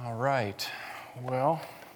All right. Well,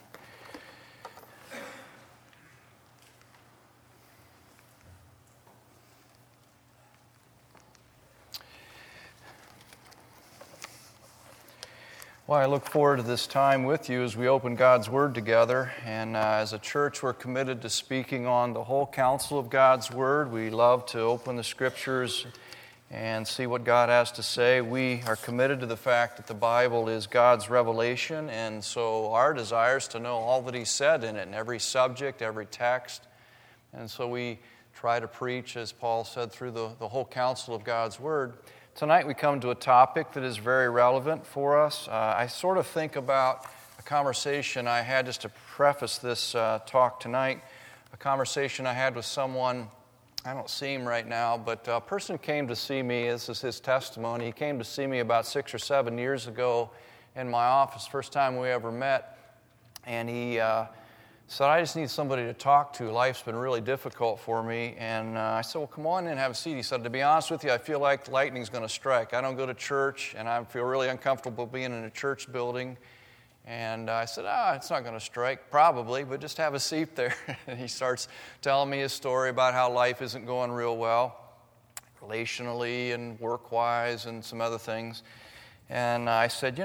I look forward to this time with you as we open God's Word together. And as a church, we're committed to speaking on the whole counsel of God's Word. We love to open the Scriptures and see what God has to say. We are committed to the fact that the Bible is God's revelation, and so our desire is to know all that He said in it, in every subject, every text. And so we try to preach, as Paul said, through the whole counsel of God's Word. Tonight we come to a topic that is very relevant for us. I sort of think about a conversation I had, just to preface this talk tonight, a conversation I had with someone. I don't see him right now, but a person came to see me. This is his testimony. He came to see me about 6 or 7 years ago in my office, first time we ever met. And he said, I just need somebody to talk to. Life's been really difficult for me. And I said, well, come on in and have a seat. He said, to be honest with you, I feel like lightning's going to strike. I don't go to church, and I feel really uncomfortable being in a church building. And I said, it's not going to strike, probably, but just have a seat there. And he starts telling me his story about how life isn't going real well, relationally and work-wise and some other things. And I said,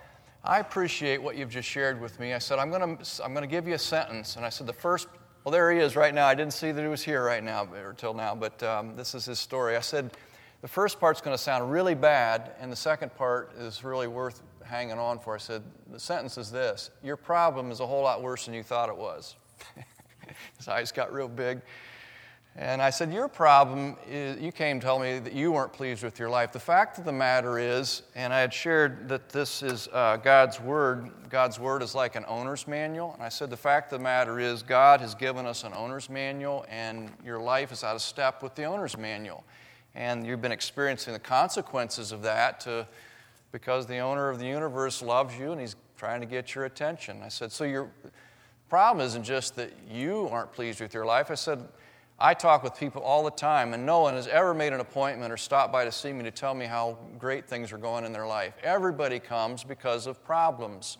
I appreciate what you've just shared with me. I said, I'm going to give you a sentence. And I said, well, there he is right now. I didn't see that he was here right now, or till now, but this is his story. I said, the first part's going to sound really bad, and the second part is really worth hanging on for. I said, the sentence is this: your problem is a whole lot worse than you thought it was. His eyes got real big. And I said, your problem is, you came to tell me that you weren't pleased with your life. The fact of the matter is, and I had shared that this is God's Word. God's Word is like an owner's manual. And I said, the fact of the matter is, God has given us an owner's manual, and your life is out of step with the owner's manual. And you've been experiencing the consequences of that because the owner of the universe loves you and He's trying to get your attention. I said, so your problem isn't just that you aren't pleased with your life. I said, I talk with people all the time, and no one has ever made an appointment or stopped by to see me to tell me how great things are going in their life. Everybody comes because of problems.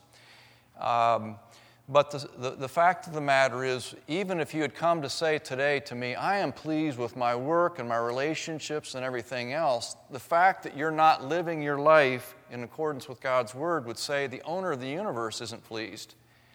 But the fact of the matter is, even if you had come to say today to me, I am pleased with my work and my relationships and everything else, the fact that you're not living your life in accordance with God's Word would say the owner of the universe isn't pleased.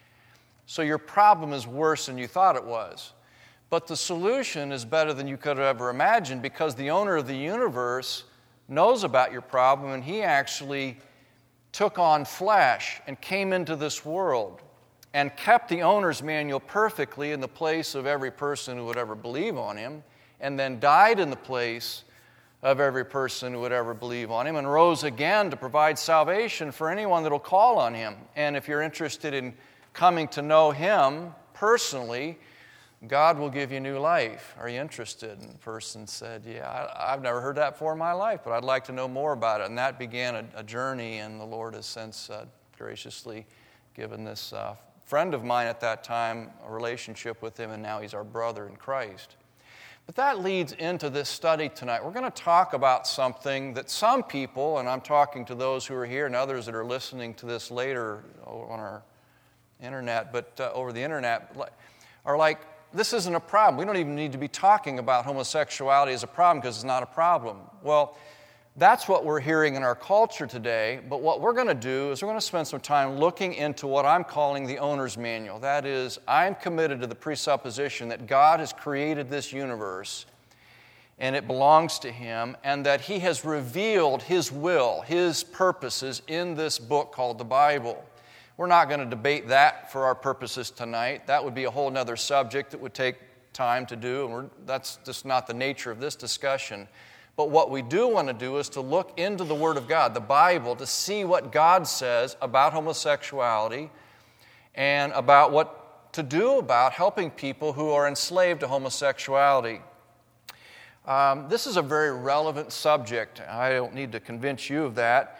So your problem is worse than you thought it was. But the solution is better than you could have ever imagined, because the owner of the universe knows about your problem, and He actually took on flesh and came into this world and kept the owner's manual perfectly in the place of every person who would ever believe on Him, and then died in the place of every person who would ever believe on Him, and rose again to provide salvation for anyone that will call on Him. And if you're interested in coming to know Him personally, God will give you new life. Are you interested? And the person said, yeah, I've never heard that before in my life, but I'd like to know more about it. And that began a journey, and the Lord has since graciously given this friend of mine at that time a relationship with Him, and now he's our brother in Christ. But that leads into this study tonight. We're going to talk about something that some people, and I'm talking to those who are here and others that are listening to this later on our internet, but over the internet, are like, this isn't a problem. We don't even need to be talking about homosexuality as a problem because it's not a problem. Well, that's what we're hearing in our culture today, but what we're going to do is we're going to spend some time looking into what I'm calling the owner's manual. That is, I'm committed to the presupposition that God has created this universe and it belongs to Him, and that He has revealed His will, His purposes in this book called the Bible. We're not going to debate that for our purposes tonight. That would be a whole other subject that would take time to do, and that's just not the nature of this discussion. But what we do want to do is to look into the Word of God, the Bible, to see what God says about homosexuality and about what to do about helping people who are enslaved to homosexuality. This is a very relevant subject. I don't need to convince you of that.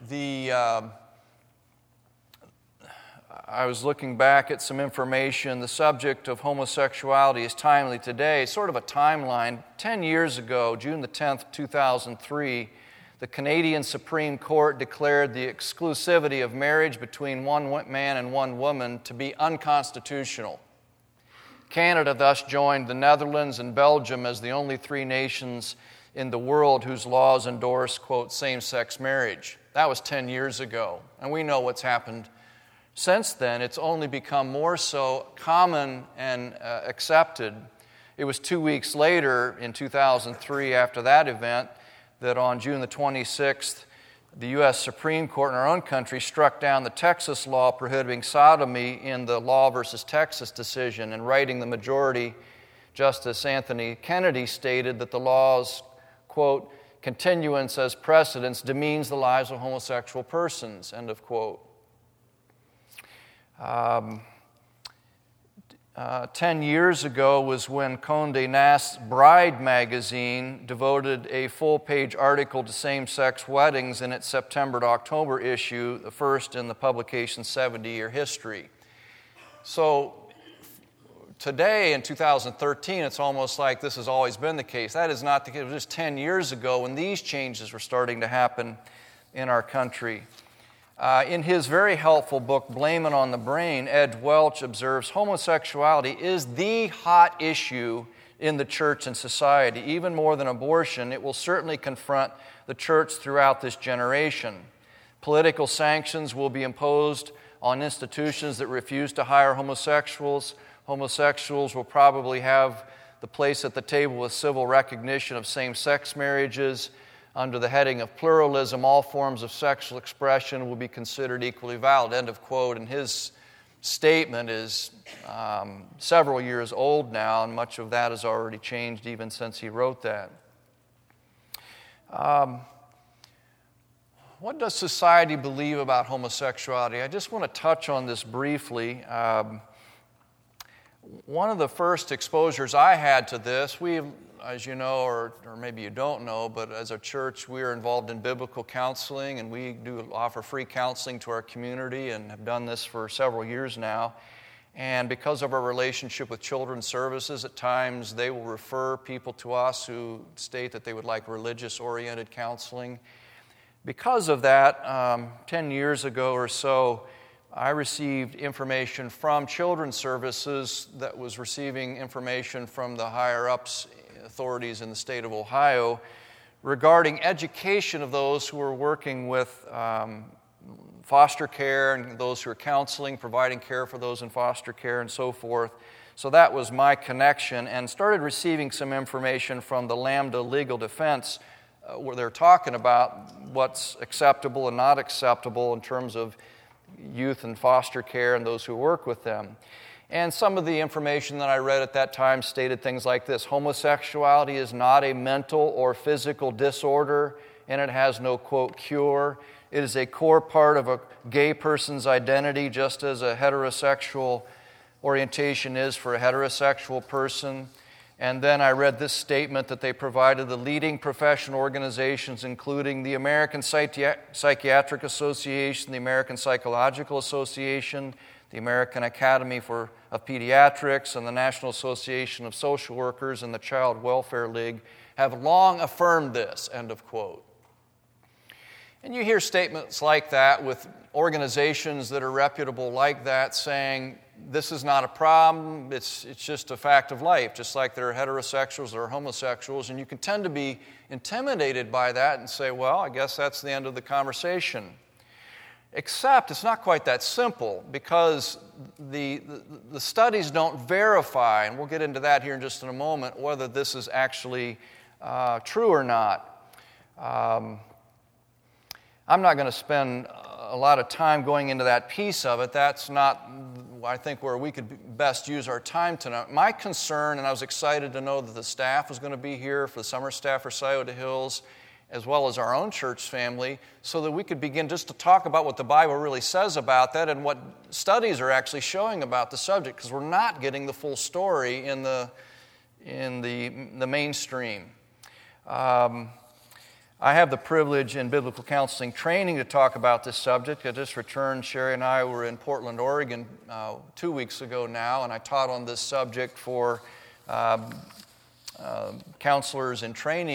I was looking back at some information. The subject of homosexuality is timely today. Sort of a timeline. 10 years ago, June the 10th, 2003, the Canadian Supreme Court declared the exclusivity of marriage between one man and one woman to be unconstitutional. Canada thus joined the Netherlands and Belgium as the only three nations in the world whose laws endorse, quote, same-sex marriage. That was 10 years ago, and we know what's happened since then. It's only become more so common and accepted. It was 2 weeks later, in 2003, after that event, that on June the 26th, the U.S. Supreme Court in our own country struck down the Texas law prohibiting sodomy in the Law versus Texas decision. And writing the majority, Justice Anthony Kennedy stated that the law's, quote, continuance as precedence demeans the lives of homosexual persons, end of quote. 10 years ago was when Condé Nast's Bride magazine devoted a full-page article to same-sex weddings in its September to October issue, the first in the publication's 70-year history. So today, in 2013, it's almost like this has always been the case. That is not the case. It was just 10 years ago when these changes were starting to happen in our country. In his very helpful book, Blame It on the Brain, Ed Welch observes homosexuality is the hot issue in the church and society. Even more than abortion, it will certainly confront the church throughout this generation. Political sanctions will be imposed on institutions that refuse to hire homosexuals. Homosexuals will probably have the place at the table with civil recognition of same-sex marriages. Under the heading of pluralism, all forms of sexual expression will be considered equally valid, end of quote. And his statement is several years old now, and much of that has already changed even since he wrote that. What does society believe about homosexuality? I just want to touch on this briefly. One of the first exposures I had to this, as you know, or maybe you don't know, but as a church, we are involved in biblical counseling, and we do offer free counseling to our community and have done this for several years now. And because of our relationship with Children's Services, at times they will refer people to us who state that they would like religious-oriented counseling. Because of that, 10 years ago or so, I received information from Children's Services that was receiving information from the higher-ups authorities in the state of Ohio regarding education of those who are working with foster care and those who are counseling, providing care for those in foster care and so forth. So that was my connection, and started receiving some information from the Lambda Legal Defense where they're talking about what's acceptable and not acceptable in terms of youth in foster care and those who work with them. And some of the information that I read at that time stated things like this: homosexuality is not a mental or physical disorder, and it has no, quote, cure. It is a core part of a gay person's identity, just as a heterosexual orientation is for a heterosexual person. And then I read this statement that they provided: the leading professional organizations, including the American Psychiatric Association, the American Psychological Association, the American Academy of Pediatrics, and the National Association of Social Workers, and the Child Welfare League have long affirmed this, end of quote. And you hear statements like that with organizations that are reputable like that saying, this is not a problem, it's just a fact of life, just like there are heterosexuals, there are homosexuals, and you can tend to be intimidated by that and say, well, I guess that's the end of the conversation. Except it's not quite that simple, because the studies don't verify, and we'll get into that here in just in a moment, whether this is actually true or not. I'm not going to spend a lot of time going into that piece of it. That's not, I think, where we could best use our time tonight. My concern, and I was excited to know that the staff was going to be here, for the summer staff for Scioto Hills, as well as our own church family, so that we could begin just to talk about what the Bible really says about that and what studies are actually showing about the subject, because we're not getting the full story in the mainstream. I have the privilege in biblical counseling training to talk about this subject. I just returned. Sherry and I were in Portland, Oregon 2 weeks ago now, and I taught on this subject for counselors in training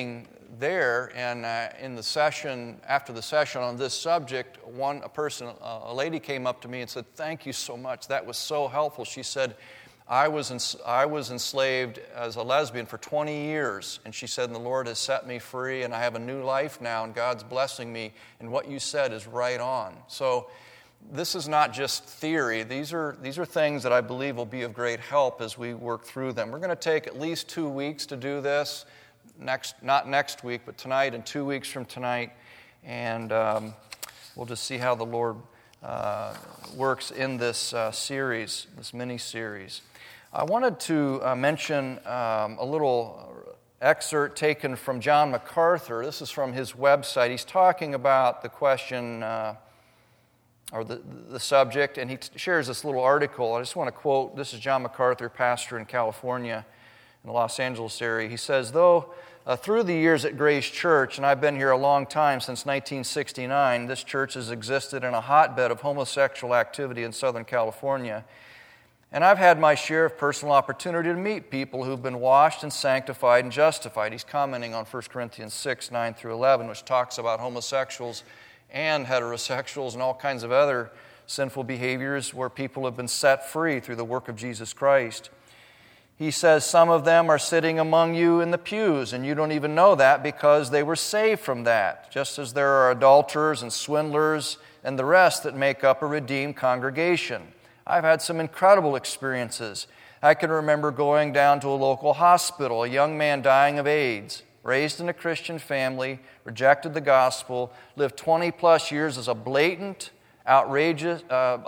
there, and in the session, after the session on this subject, a lady came up to me and said, "Thank you so much. That was so helpful." She said, I was enslaved as a lesbian for 20 years, and she said, "And the Lord has set me free, and I have a new life now, and God's blessing me, and what you said is right on." So this is not just theory. These are things that I believe will be of great help as we work through them. We're going to take at least 2 weeks to do this. Not next week, but tonight and 2 weeks from tonight. And we'll just see how the Lord works in this series, this mini-series. I wanted to mention a little excerpt taken from John MacArthur. This is from his website. He's talking about the question or the subject, and he shares this little article. I just want to quote, this is John MacArthur, pastor in California, in the Los Angeles area. He says, "Though through the years at Grace Church, and I've been here a long time, since 1969, this church has existed in a hotbed of homosexual activity in Southern California. And I've had my share of personal opportunity to meet people who've been washed and sanctified and justified." He's commenting on 1 Corinthians 6, 9 through 11, which talks about homosexuals and heterosexuals and all kinds of other sinful behaviors where people have been set free through the work of Jesus Christ. He says, "Some of them are sitting among you in the pews, and you don't even know that because they were saved from that, just as there are adulterers and swindlers and the rest that make up a redeemed congregation. I've had some incredible experiences. I can remember going down to a local hospital, a young man dying of AIDS, raised in a Christian family, rejected the gospel, lived 20-plus years as a blatant, outrageous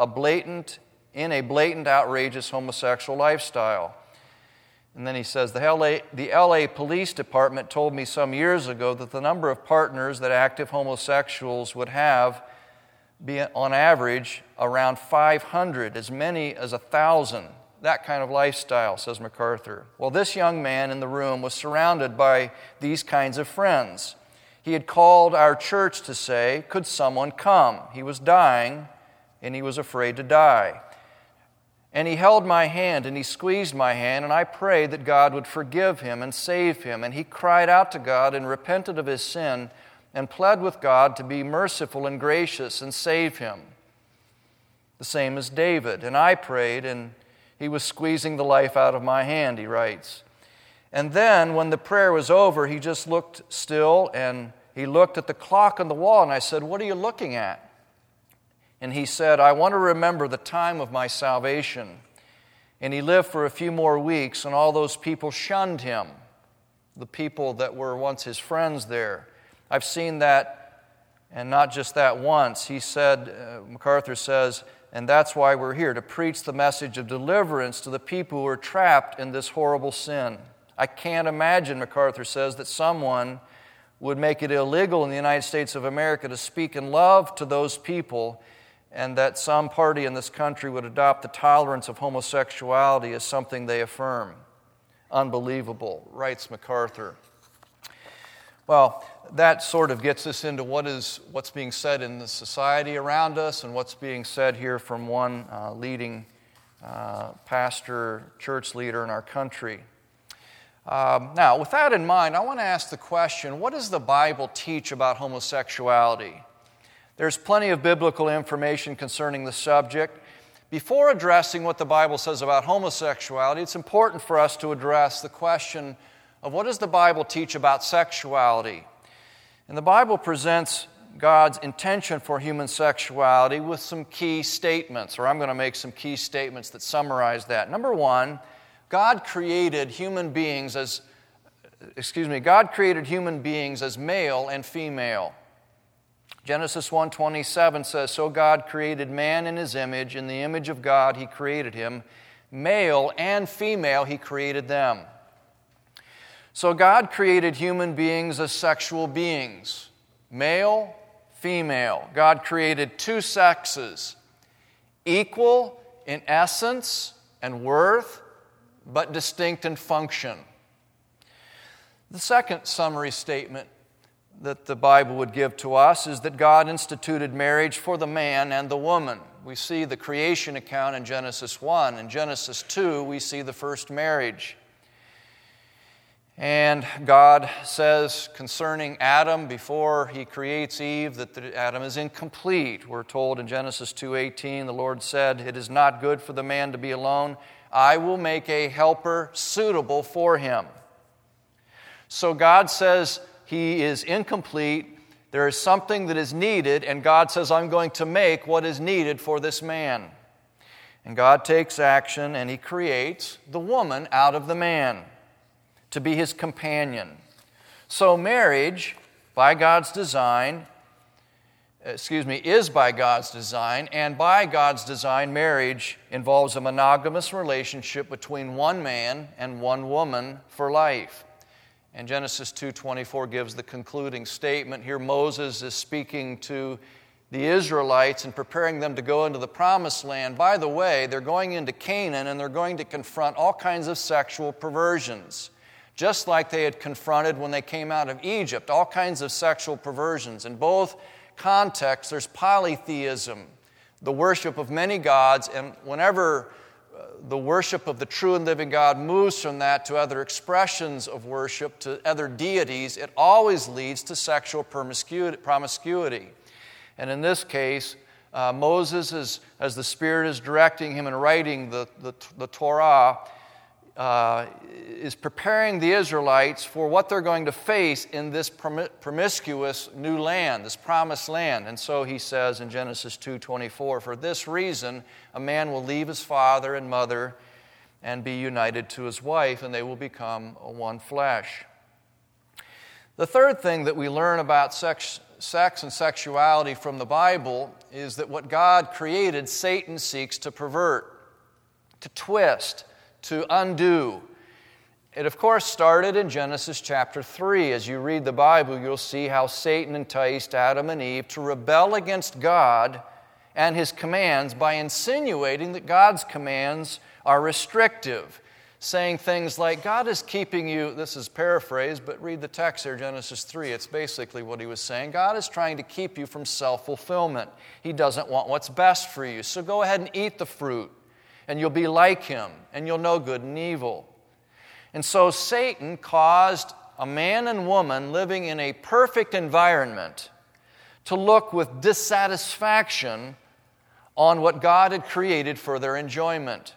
homosexual lifestyle. And then he says, the LA Police Department told me some years ago that the number of partners that active homosexuals would have be on average around 500, as many as 1,000. That kind of lifestyle," says MacArthur. Well, this young man in the room was surrounded by these kinds of friends. He had called our church to say, "Could someone come?" He was dying, and he was afraid to die. And he held my hand, and he squeezed my hand, and I prayed that God would forgive him and save him. And he cried out to God and repented of his sin and pled with God to be merciful and gracious and save him. The same as David. And I prayed, and he was squeezing the life out of my hand, he writes. And then, when the prayer was over, he just looked still, and he looked at the clock on the wall, and I said, "What are you looking at?" And he said, "I want to remember the time of my salvation." And he lived for a few more weeks, and all those people shunned him, the people that were once his friends there. I've seen that, and not just that once. He said, MacArthur says, "And that's why we're here, to preach the message of deliverance to the people who are trapped in this horrible sin." I can't imagine, MacArthur says, that someone would make it illegal in the United States of America to speak in love to those people, and that some party in this country would adopt the tolerance of homosexuality as something they affirm. Unbelievable, writes MacArthur. Well, that sort of gets us into what's being said in the society around us and what's being said here from one leading pastor, church leader in our country. Now, with that in mind, I want to ask the question, what does the Bible teach about homosexuality? There's plenty of biblical information concerning the subject. Before addressing what the Bible says about homosexuality, it's important for us to address the question of what does the Bible teach about sexuality? And the Bible presents God's intention for human sexuality with some key statements, or I'm going to make some key statements that summarize that. Number one, God created human beings as male and female. Genesis 1:27 says, "So God created man in his image, in the image of God he created him, male and female he created them." So God created human beings as sexual beings, male, female. God created two sexes, equal in essence and worth, but distinct in function. The second summary statement that the Bible would give to us is that God instituted marriage for the man and the woman. We see the creation account in Genesis 1. In Genesis 2, we see the first marriage. And God says concerning Adam before he creates Eve that Adam is incomplete. We're told in Genesis 2:18, the Lord said, "It is not good for the man to be alone. I will make a helper suitable for him." So God says he is incomplete. There is something that is needed, and God says, "I'm going to make what is needed for this man." And God takes action, and he creates the woman out of the man to be his companion. So marriage, by God's design, is by God's design, and by God's design, marriage involves a monogamous relationship between one man and one woman for life. And Genesis 2:24 gives the concluding statement. Here Moses is speaking to the Israelites and preparing them to go into the promised land. By the way, they're going into Canaan and they're going to confront all kinds of sexual perversions, just like they had confronted when they came out of Egypt, all kinds of sexual perversions. In both contexts, there's polytheism, the worship of many gods, and whenever the worship of the true and living God moves from that to other expressions of worship, to other deities, it always leads to sexual promiscuity. And in this case, Moses, as the Spirit is directing him and writing the Torah, is preparing the Israelites for what they're going to face in this promiscuous new land, this promised land. And so he says in Genesis 2:24, "For this reason a man will leave his father and mother and be united to his wife, and they will become one flesh." The third thing that we learn about sex and sexuality from the Bible is that what God created, Satan seeks to pervert, to twist, to undo. It, of course, started in Genesis chapter 3. As you read the Bible, you'll see how Satan enticed Adam and Eve to rebel against God and His commands by insinuating that God's commands are restrictive, saying things like, God is keeping you, this is paraphrased, but read the text here, Genesis 3. It's basically what he was saying. God is trying to keep you from self-fulfillment. He doesn't want what's best for you. So go ahead and eat the fruit, and you'll be like him, and you'll know good and evil. And so Satan caused a man and woman living in a perfect environment to look with dissatisfaction on what God had created for their enjoyment.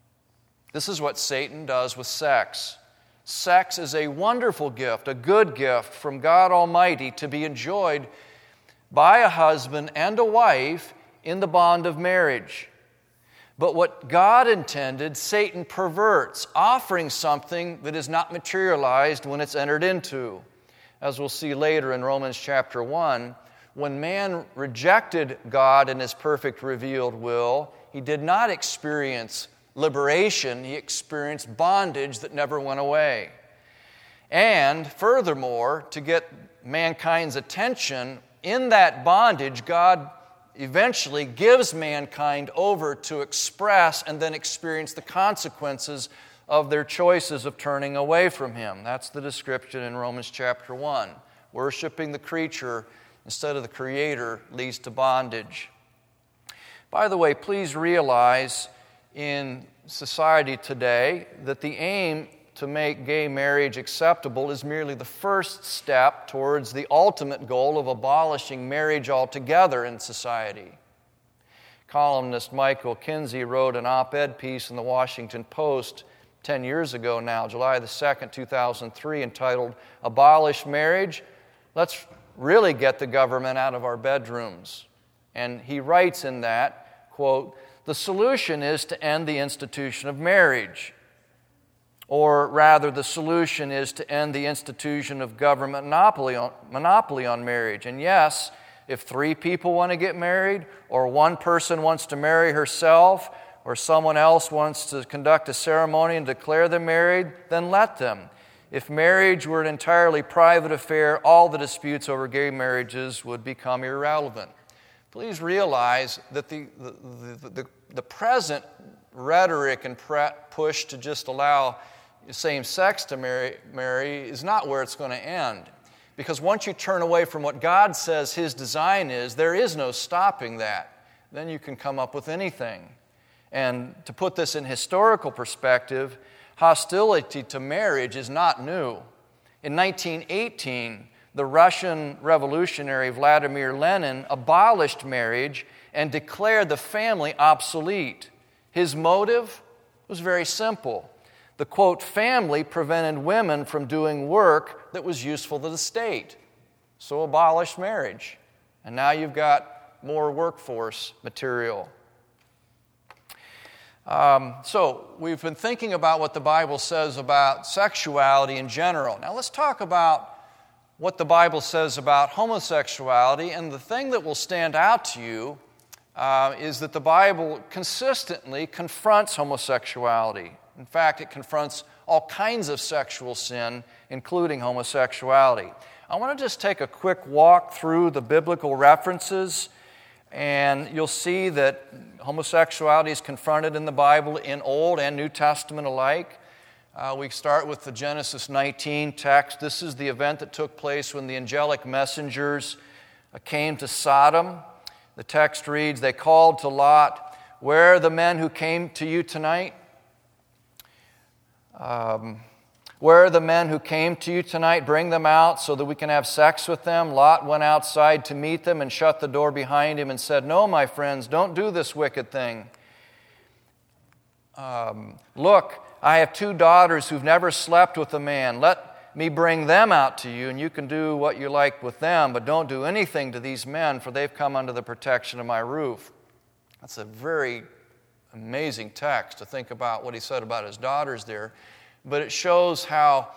This is what Satan does with sex. Sex is a wonderful gift, a good gift from God Almighty to be enjoyed by a husband and a wife in the bond of marriage. But what God intended, Satan perverts, offering something that is not materialized when it's entered into. As we'll see later in Romans chapter 1, when man rejected God and His perfect revealed will, he did not experience liberation, he experienced bondage that never went away. And furthermore, to get mankind's attention, in that bondage, God eventually gives mankind over to express and then experience the consequences of their choices of turning away from Him. That's the description in Romans chapter 1. Worshipping the creature instead of the Creator leads to bondage. By the way, please realize in society today that the aim to make gay marriage acceptable is merely the first step towards the ultimate goal of abolishing marriage altogether in society. Columnist Michael Kinsey wrote an op-ed piece in the Washington Post 10 years ago now, July the 2nd, 2003, entitled, "Abolish Marriage? Let's really get the government out of our bedrooms." And he writes in that, quote, "The solution is to end the institution of marriage. Or rather, the solution is to end the institution of government monopoly on marriage. And yes, if 3 people want to get married, or one person wants to marry herself, or someone else wants to conduct a ceremony and declare them married, then let them. If marriage were an entirely private affair, all the disputes over gay marriages would become irrelevant." Please realize that the present rhetoric and push to just allow same-sex to marry is not where it's going to end. Because once you turn away from what God says His design is, there is no stopping that. Then you can come up with anything. And to put this in historical perspective, Hostility to marriage is not new. In 1918, the Russian revolutionary Vladimir Lenin abolished marriage and declared the family obsolete. His motive was very simple. The, quote, family prevented women from doing work that was useful to the state. So abolish marriage. And now you've got more workforce material. So we've been thinking about what the Bible says about sexuality in general. Now let's talk about what the Bible says about homosexuality. And the thing that will stand out to you is that the Bible consistently confronts homosexuality. In fact, it confronts all kinds of sexual sin, including homosexuality. I want to just take a quick walk through the biblical references, and you'll see that homosexuality is confronted in the Bible in Old and New Testament alike. We start with the Genesis 19 text. This is the event that took place when the angelic messengers came to Sodom. The text reads, they called to Lot, "Where are the men who came to you tonight? Where are the men who came to you tonight? Bring them out so that we can have sex with them." Lot went outside to meet them and shut the door behind him and said, "No, my friends, don't do this wicked thing. Look, I have 2 daughters who've never slept with a man. Let me bring them out to you, and you can do what you like with them, but don't do anything to these men, for they've come under the protection of my roof." That's a very amazing text to think about what he said about his daughters there. But it shows how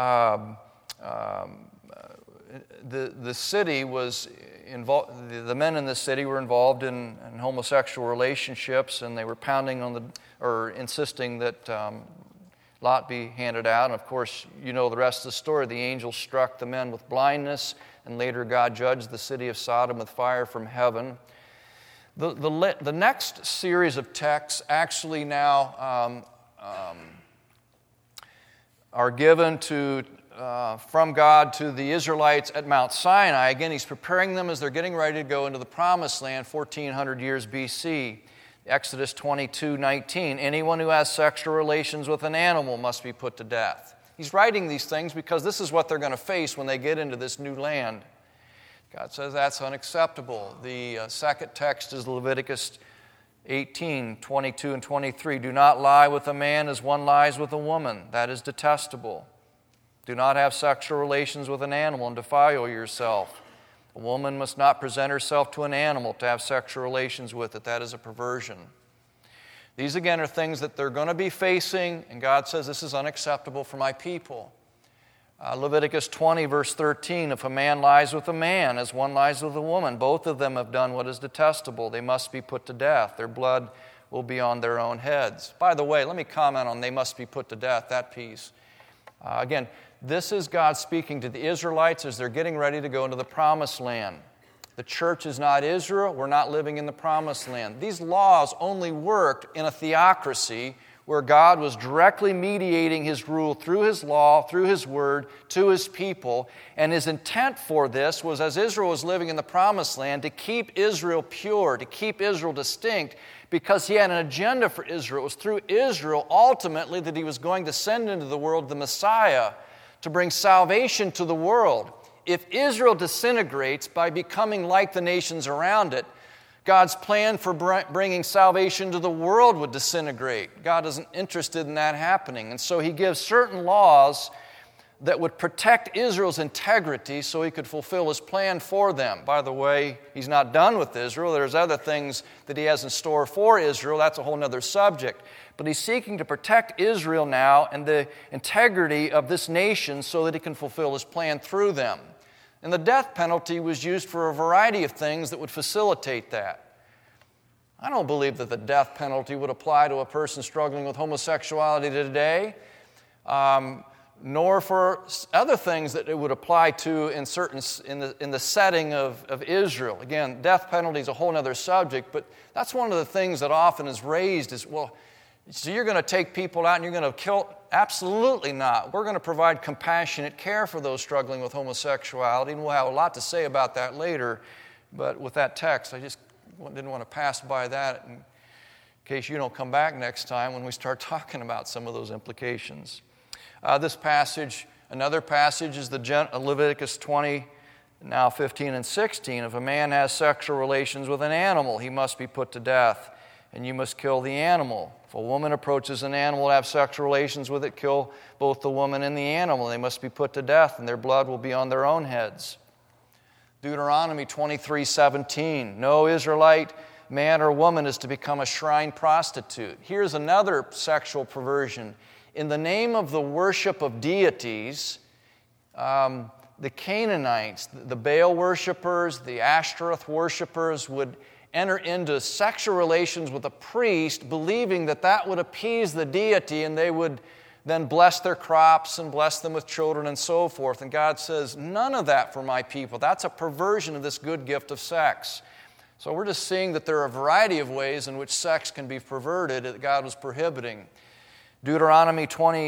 the city was involved. The men in the city were involved in homosexual relationships, and they were pounding on insisting that Lot be handed out. And of course, you know the rest of the story. The angel struck the men with blindness, and later God judged the city of Sodom with fire from heaven. The next series of texts actually now are given from God to the Israelites at Mount Sinai. Again, he's preparing them as they're getting ready to go into the Promised Land 1400 years BC. Exodus 22:19, anyone who has sexual relations with an animal must be put to death. He's writing these things because this is what they're going to face when they get into this new land. God says that's unacceptable. The second text is Leviticus 18:22 and 23. Do not lie with a man as one lies with a woman. That is detestable. Do not have sexual relations with an animal and defile yourself. A woman must not present herself to an animal to have sexual relations with it. That is a perversion. These again are things that they're going to be facing, and God says this is unacceptable for my people. Leviticus 20, verse 13, if a man lies with a man as one lies with a woman, both of them have done what is detestable. They must be put to death. Their blood will be on their own heads. By the way, let me comment on they must be put to death, that piece. Again, this is God speaking to the Israelites as they're getting ready to go into the Promised Land. The church is not Israel. We're not living in the Promised Land. These laws only worked in a theocracy where God was directly mediating His rule through His law, through His word, to His people. And His intent for this was, as Israel was living in the Promised Land, to keep Israel pure, to keep Israel distinct, because He had an agenda for Israel. It was through Israel, ultimately, that He was going to send into the world the Messiah to bring salvation to the world. If Israel disintegrates by becoming like the nations around it, God's plan for bringing salvation to the world would disintegrate. God isn't interested in that happening. And so He gives certain laws that would protect Israel's integrity so He could fulfill His plan for them. By the way, He's not done with Israel. There's other things that He has in store for Israel. That's a whole other subject. But He's seeking to protect Israel now and the integrity of this nation so that He can fulfill His plan through them. And the death penalty was used for a variety of things that would facilitate that. I don't believe that the death penalty would apply to a person struggling with homosexuality today, nor for other things that it would apply to in the setting of Israel. Again, death penalty is a whole other subject, but that's one of the things that often is raised is, well, so you're going to take people out and you're going to kill? Absolutely not. We're going to provide compassionate care for those struggling with homosexuality, and we'll have a lot to say about that later. But with that text, I just didn't want to pass by that and case you don't come back next time when we start talking about some of those implications. This passage, another passage, is the Leviticus 20, now 15 and 16. If a man has sexual relations with an animal, he must be put to death, and you must kill the animal. If a woman approaches an animal to have sexual relations with it, kill both the woman and the animal. They must be put to death, and their blood will be on their own heads. Deuteronomy 23:17. No Israelite man or woman is to become a shrine prostitute. Here's another sexual perversion. In the name of the worship of deities, the Canaanites, the Baal worshipers, the Ashtoreth worshipers would enter into sexual relations with a priest, believing that that would appease the deity, and they would then bless their crops and bless them with children and so forth. And God says, none of that for my people. That's a perversion of this good gift of sex. So we're just seeing that there are a variety of ways in which sex can be perverted that God was prohibiting. Deuteronomy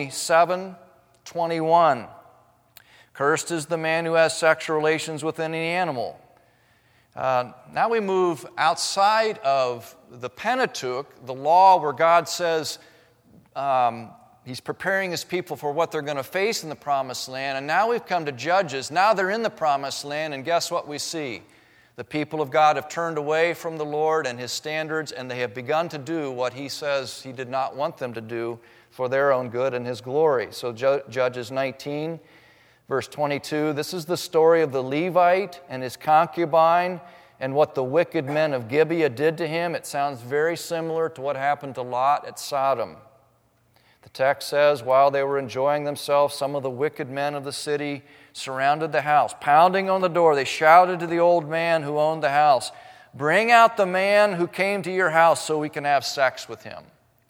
27:21. Cursed is the man who has sexual relations with any animal. Now we move outside of the Pentateuch, the law where God says He's preparing His people for what they're going to face in the Promised Land. And now we've come to Judges. Now they're in the Promised Land, and guess what we see? The people of God have turned away from the Lord and His standards, and they have begun to do what He says He did not want them to do for their own good and His glory. So Judges 19, verse 22, this is the story of the Levite and his concubine and what the wicked men of Gibeah did to him. It sounds very similar to what happened to Lot at Sodom. The text says, while they were enjoying themselves, some of the wicked men of the city surrounded the house. Pounding on the door, they shouted to the old man who owned the house, "Bring out the man who came to your house so we can have sex with him."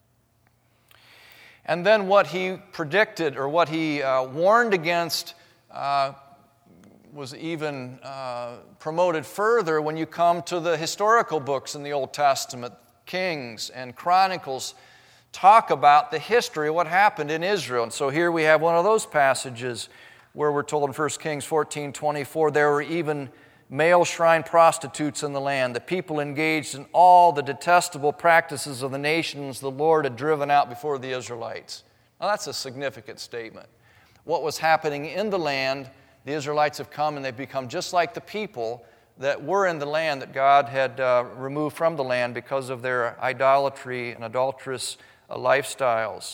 And then what he predicted, or what he warned against, was even promoted further when you come to the historical books in the Old Testament. Kings and Chronicles talk about the history of what happened in Israel. And so here we have one of those passages where we're told in 1 Kings 14:24, there were even male shrine prostitutes in the land. The people engaged in all the detestable practices of the nations the Lord had driven out before the Israelites. Now that's a significant statement. What was happening in the land, the Israelites have come and they've become just like the people that were in the land that God had removed from the land because of their idolatry and adulterous lifestyles.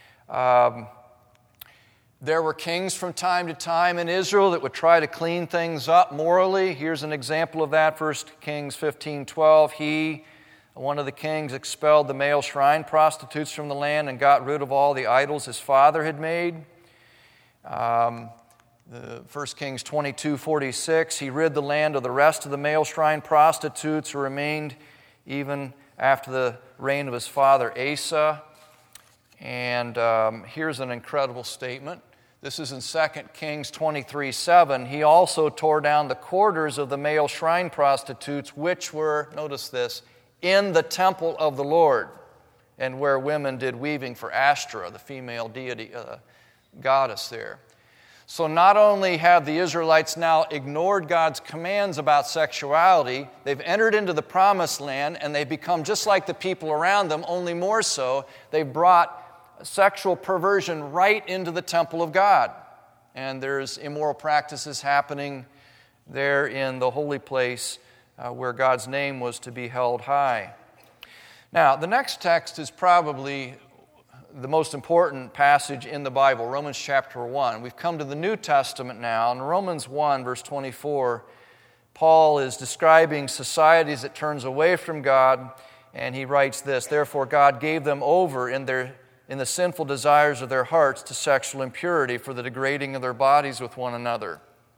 There were kings from time to time in Israel that would try to clean things up morally. Here's an example of that, 1 Kings 15:12. He, one of the kings, expelled the male shrine prostitutes from the land and got rid of all the idols his father had made. 1 Kings 22:46, he rid the land of the rest of the male shrine prostitutes who remained even after the reign of his father Asa. And here's an incredible statement. This is in 2 Kings 23:7. He also tore down the quarters of the male shrine prostitutes, which were, notice this, in the temple of the Lord, and where women did weaving for Ashtoreth, the female deity, goddess there. So not only have the Israelites now ignored God's commands about sexuality, they've entered into the Promised Land and they've become just like the people around them, only more so. They've brought sexual perversion right into the temple of God. And there's immoral practices happening there in the holy place where God's name was to be held high. Now, the next text is probably the most important passage in the Bible, Romans chapter 1. We've come to the New Testament now. In Romans 1, verse 24, Paul is describing societies that turns away from God, and he writes this, "Therefore God gave them over in the sinful desires of their hearts to sexual impurity for the degrading of their bodies with one another."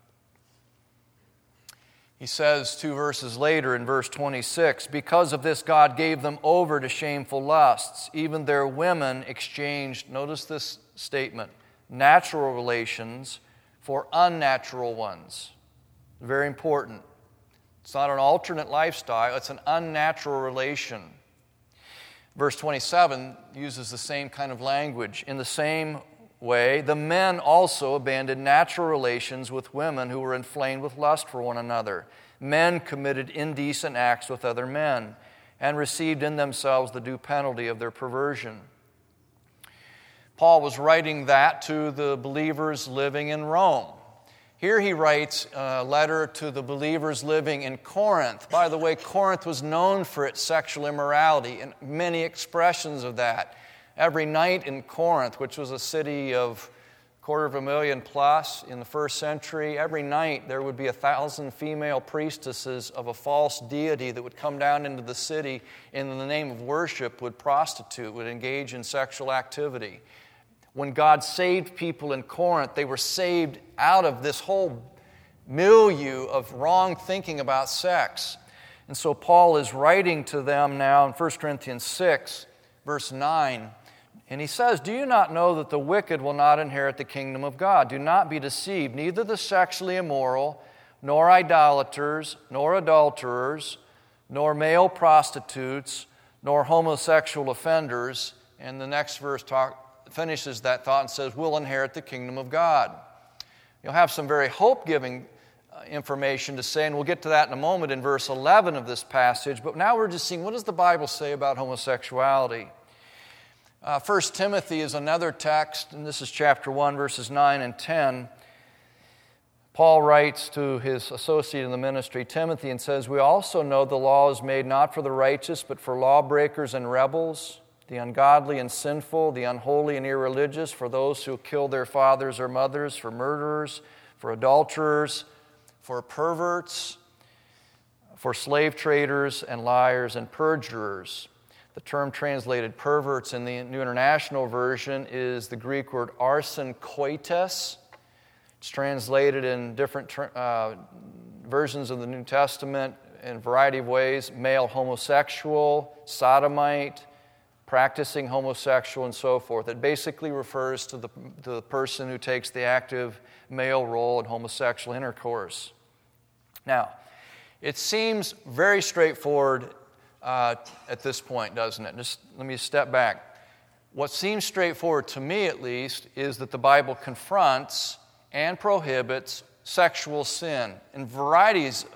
He says 2 verses later in verse 26, "Because of this God gave them over to shameful lusts. Even their women exchanged," notice this statement, "natural relations for unnatural ones." Very important. It's not an alternate lifestyle, it's an unnatural relation. Verse 27 uses the same kind of language. "In the same way, the men also abandoned natural relations with women who were inflamed with lust for one another. Men committed indecent acts with other men, and received in themselves the due penalty of their perversion. Paul was writing that to the believers living in Rome. Here he writes a letter to the believers living in Corinth. By the way, Corinth was known for its sexual immorality and many expressions of that. Every night in Corinth, which was a city of 250,000 plus in the first century, every night there would be 1,000 female priestesses of a false deity that would come down into the city and in the name of worship would prostitute, would engage in sexual activity. When God saved people in Corinth, they were saved out of this whole milieu of wrong thinking about sex. And so Paul is writing to them now in 1 Corinthians 6, verse 9, and he says, "Do you not know that the wicked will not inherit the kingdom of God? Do not be deceived. Neither the sexually immoral, nor idolaters, nor adulterers, nor male prostitutes, nor homosexual offenders," and the next verse finishes that thought and says, "will inherit the kingdom of God." You'll have some very hope-giving information to say, and we'll get to that in a moment in verse 11 of this passage, but now we're just seeing, what does the Bible say about homosexuality? 1 Timothy is another text, and this is chapter 1, verses 9 and 10. Paul writes to his associate in the ministry, Timothy, and says, "We also know the law is made not for the righteous, but for lawbreakers and rebels, the ungodly and sinful, the unholy and irreligious, for those who kill their fathers or mothers, for murderers, for adulterers, for perverts, for slave traders and liars and perjurers." The term translated perverts in the New International Version is the Greek word arson koites. It's translated in different versions of the New Testament in a variety of ways: male homosexual, sodomite, practicing homosexual, and so forth. It basically refers to the person who takes the active male role in homosexual intercourse. Now, it seems very straightforward at this point, doesn't it? Just let me step back. What seems straightforward to me, at least, is that the Bible confronts and prohibits sexual sin in varieties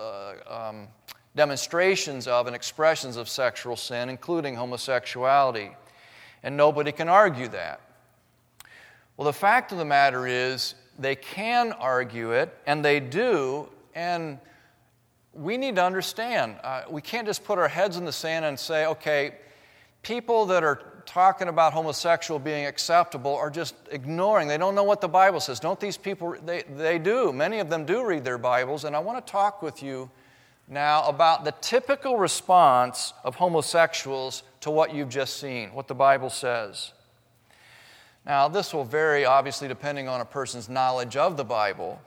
demonstrations of and expressions of sexual sin, including homosexuality. And nobody can argue that. Well, the fact of the matter is, they can argue it, and they do, and we need to understand. We can't just put our heads in the sand and say, okay, people that are talking about homosexual being acceptable are just ignoring. They don't know what the Bible says. Don't these people, they do. Many of them do read their Bibles, and I want to talk with you now about the typical response of homosexuals to what you've just seen, what the Bible says. Now, this will vary, obviously, depending on a person's knowledge of the Bible.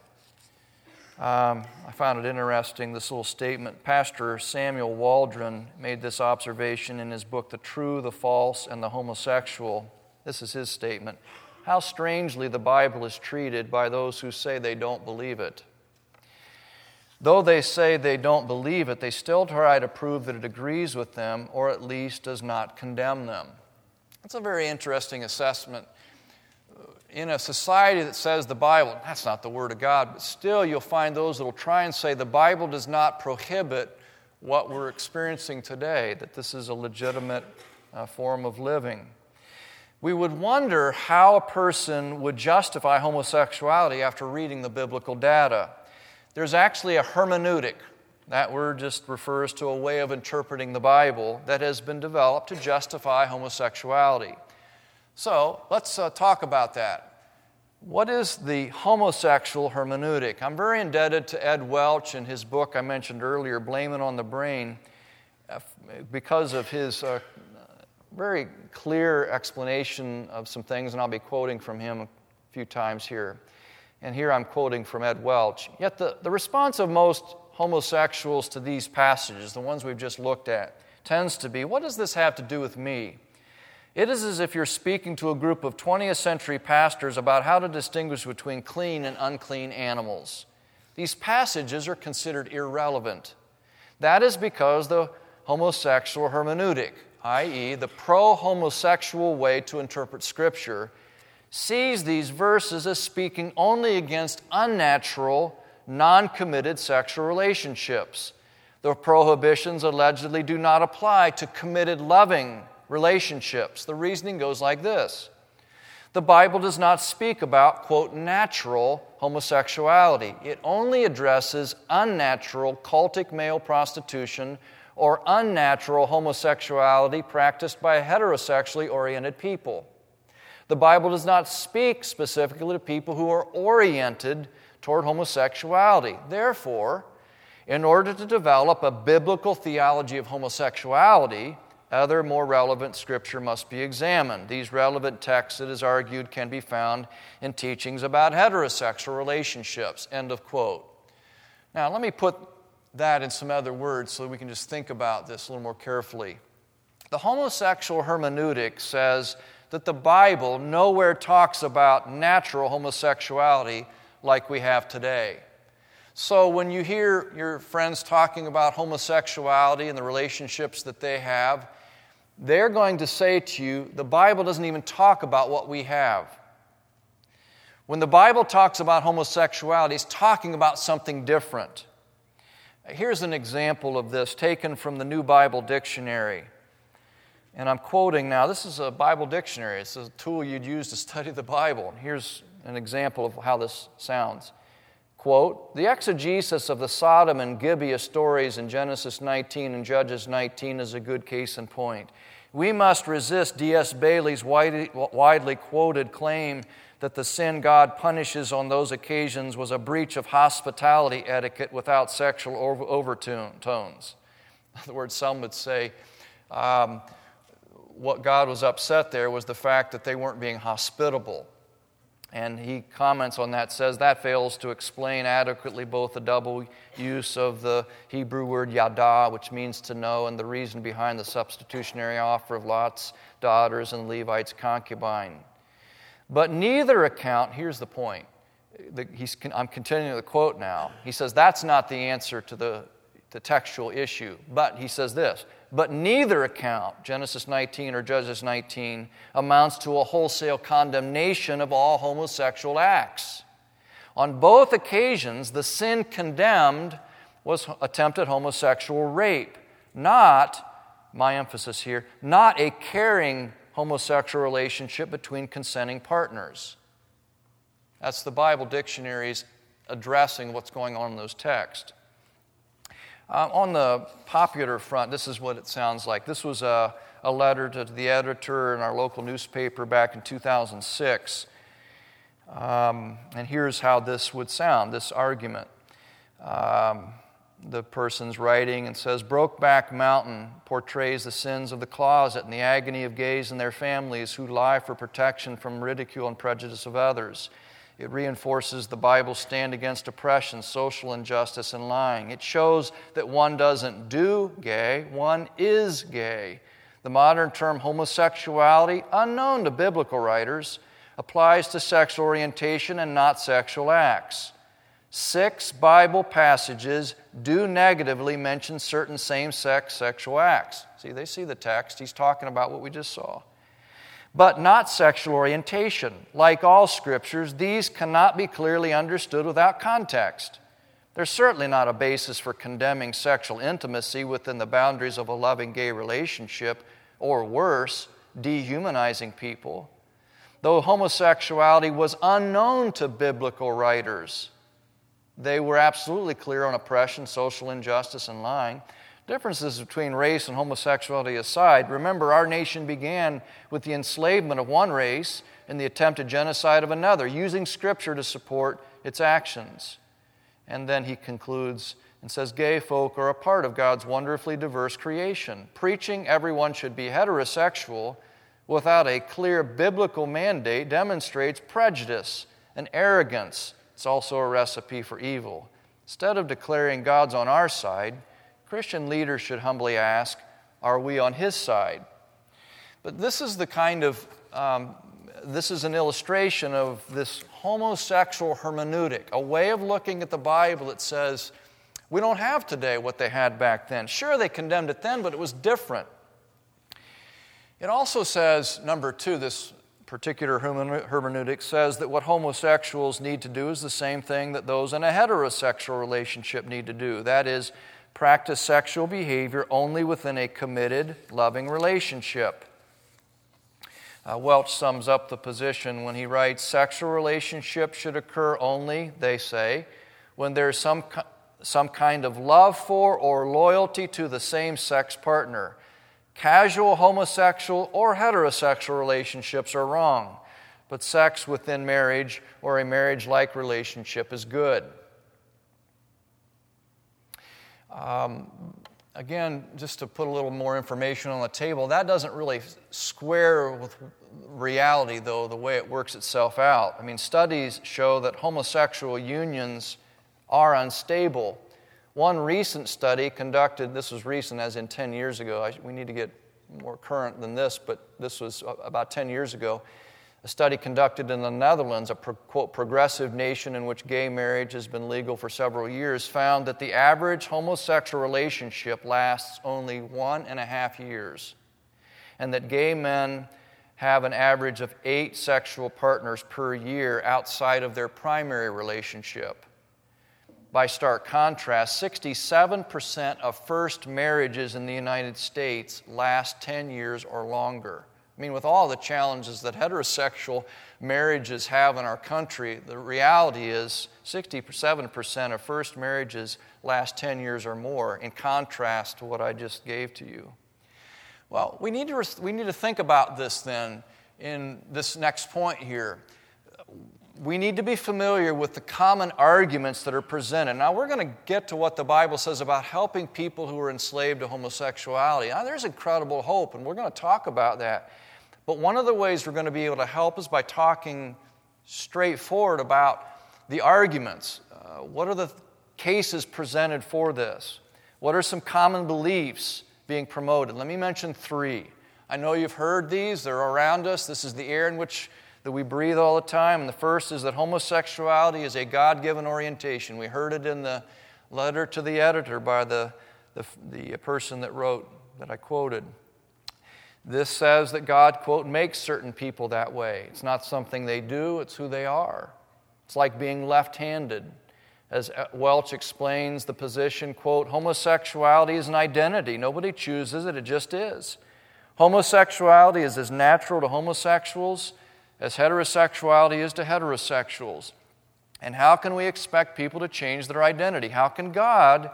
I found it interesting, this little statement. Pastor Samuel Waldron made this observation in his book, The True, the False, and the Homosexual. This is his statement. "How strangely the Bible is treated by those who say they don't believe it. Though they say they don't believe it, they still try to prove that it agrees with them, or at least does not condemn them." That's a very interesting assessment. In a society that says the Bible, that's not the Word of God, but still you'll find those that will try and say the Bible does not prohibit what we're experiencing today, that this is a legitimate form of living. We would wonder how a person would justify homosexuality after reading the biblical data. There's actually a hermeneutic. That word just refers to a way of interpreting the Bible that has been developed to justify homosexuality. So let's talk about that. What is the homosexual hermeneutic? I'm very indebted to Ed Welch in his book I mentioned earlier, Blame It on the Brain, because of his very clear explanation of some things, and I'll be quoting from him a few times here. And here I'm quoting from Ed Welch. Yet the response of most homosexuals to these passages, the ones we've just looked at, tends to be, what does this have to do with me? It is as if you're speaking to a group of 20th century pastors about how to distinguish between clean and unclean animals. These passages are considered irrelevant. That is because the homosexual hermeneutic, i.e., the pro-homosexual way to interpret Scripture, sees these verses as speaking only against unnatural, non-committed sexual relationships. The prohibitions allegedly do not apply to committed loving relationships. The reasoning goes like this. The Bible does not speak about, quote, natural homosexuality. It only addresses unnatural cultic male prostitution or unnatural homosexuality practiced by heterosexually oriented people. The Bible does not speak specifically to people who are oriented toward homosexuality. Therefore, in order to develop a biblical theology of homosexuality, other more relevant Scripture must be examined. These relevant texts, it is argued, can be found in teachings about heterosexual relationships. End of quote. Now, let me put that in some other words so that we can just think about this a little more carefully. The homosexual hermeneutic says that the Bible nowhere talks about natural homosexuality like we have today. So when you hear your friends talking about homosexuality and the relationships that they have, they're going to say to you, the Bible doesn't even talk about what we have. When the Bible talks about homosexuality, it's talking about something different. Here's an example of this taken from the New Bible Dictionary. And I'm quoting now, this is a Bible dictionary. It's a tool you'd use to study the Bible. And here's an example of how this sounds. Quote, the exegesis of the Sodom and Gibeah stories in Genesis 19 and Judges 19 is a good case in point. We must resist D.S. Bailey's widely quoted claim that the sin God punishes on those occasions was a breach of hospitality etiquette without sexual overtones. In other words, some would say what God was upset there was the fact that they weren't being hospitable. And he comments on that, says that fails to explain adequately both the double use of the Hebrew word yada, which means to know, and the reason behind the substitutionary offer of Lot's daughters and Levite's concubine. But neither account, here's the point, I'm continuing the quote now. He says that's not the answer to the textual issue, but he says this, but neither account, Genesis 19 or Judges 19, amounts to a wholesale condemnation of all homosexual acts. On both occasions, the sin condemned was attempted homosexual rape, not, my emphasis here, not a caring homosexual relationship between consenting partners. That's the Bible dictionaries addressing what's going on in those texts. On the popular front, this is what it sounds like. This was a letter to the editor in our local newspaper back in 2006. And here's how this would sound, this argument. The person's writing and says, Brokeback Mountain portrays the sins of the closet and the agony of gays and their families who lie for protection from ridicule and prejudice of others. It reinforces the Bible's stand against oppression, social injustice, and lying. It shows that one doesn't do gay, one is gay. The modern term homosexuality, unknown to biblical writers, applies to sexual orientation and not sexual acts. 6 Bible passages do negatively mention certain same-sex sexual acts. See, they see the text. He's talking about what we just saw. But not sexual orientation. Like all scriptures, these cannot be clearly understood without context. There's certainly not a basis for condemning sexual intimacy within the boundaries of a loving gay relationship, or worse, dehumanizing people. Though homosexuality was unknown to biblical writers, they were absolutely clear on oppression, social injustice, and lying. Differences between race and homosexuality aside, remember our nation began with the enslavement of one race and the attempted genocide of another, using Scripture to support its actions. And then he concludes and says, gay folk are a part of God's wonderfully diverse creation. Preaching everyone should be heterosexual without a clear biblical mandate demonstrates prejudice and arrogance. It's also a recipe for evil. Instead of declaring God's on our side, Christian leaders should humbly ask, are we on His side? But this is the kind of, this is an illustration of this homosexual hermeneutic, a way of looking at the Bible that says, we don't have today what they had back then. Sure, they condemned it then, but it was different. It also says, number 2, this particular hermeneutic says that what homosexuals need to do is the same thing that those in a heterosexual relationship need to do. That is, practice sexual behavior only within a committed, loving relationship. Welch sums up the position when he writes, sexual relationships should occur only, they say, when there is some kind of love for or loyalty to the same-sex partner. Casual homosexual or heterosexual relationships are wrong, but sex within marriage or a marriage-like relationship is good. Again, just to put a little more information on the table, that doesn't really square with reality, though, the way it works itself out. I mean, studies show that homosexual unions are unstable. One recent study conducted, this was recent as in 10 years ago, we need to get more current than this, but this was about 10 years ago. A study conducted in the Netherlands, a quote, progressive nation in which gay marriage has been legal for several years, found that the average homosexual relationship lasts only 1.5 years, and that gay men have an average of 8 sexual partners per year outside of their primary relationship. By stark contrast, 67% of first marriages in the United States last 10 years or longer. I mean, with all the challenges that heterosexual marriages have in our country, the reality is 67% of first marriages last 10 years or more, in contrast to what I just gave to you. Well, we need to think about this then in this next point here. We need to be familiar with the common arguments that are presented. Now, we're going to get to what the Bible says about helping people who are enslaved to homosexuality. Now, there's incredible hope, and we're going to talk about that. But one of the ways we're going to be able to help is by talking straightforward about the arguments. What are the cases presented for this? What are some common beliefs being promoted? Let me mention 3. I know you've heard these. They're around us. This is the air in which that we breathe all the time. And the first is that homosexuality is a God-given orientation. We heard it in the letter to the editor by the person that wrote, that I quoted. This says that God, quote, makes certain people that way. It's not something they do, it's who they are. It's like being left-handed. As Welch explains the position, quote, homosexuality is an identity. Nobody chooses it, it just is. Homosexuality is as natural to homosexuals as heterosexuality is to heterosexuals. And how can we expect people to change their identity? How can God